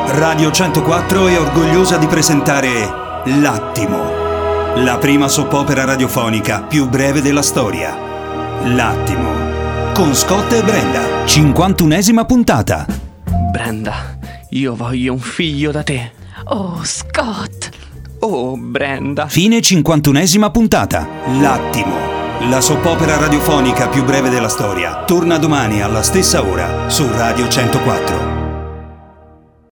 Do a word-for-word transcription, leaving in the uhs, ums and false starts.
Radio centoquattro è orgogliosa di presentare L'Attimo, la prima soap opera radiofonica più breve della storia. L'Attimo, con Scott e Brenda, cinquantunesima puntata. Brenda, io voglio un figlio da te. Oh, Scott. Oh, Brenda. Fine cinquantunesima puntata. L'Attimo, la soap opera radiofonica più breve della storia, torna domani alla stessa ora su Radio centoquattro.